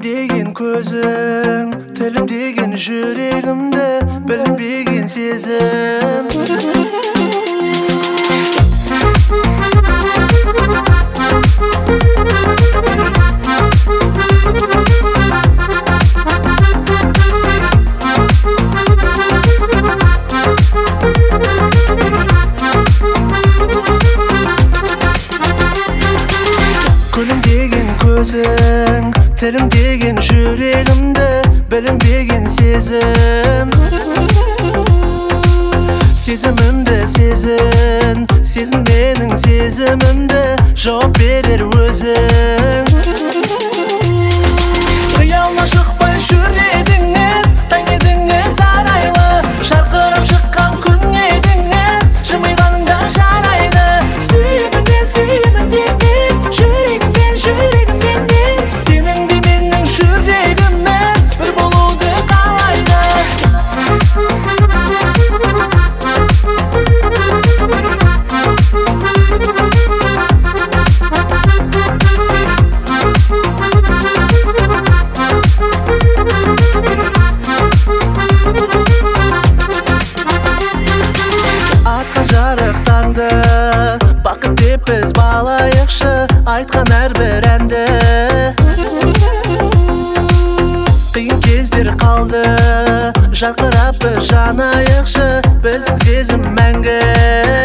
деген көзің, тілім деген жүрегімді білінбеген сезім. Гүлім деген көзің, тілім деген жүрегімді білінбеген сезім. Сезімімді сезін, сезін менің сезімімді, жауап берер өзің. Қиялына шықпай жүр едіңіз, таң едіңіз арайлы, жарқырап шыққан күн едіңіз, жымиғаныңда жарайды. Сүйемін де мен, жүрегіммен мен, сенің де менің жүрегіміз бір болуды қалайды. Атқан жарық таңды, бақыт деп біз балайықшы, айтқан әрбір әнді. Қиын кездер қалды, жарқырап біз жанайықшы, біздің сезім мәңгі.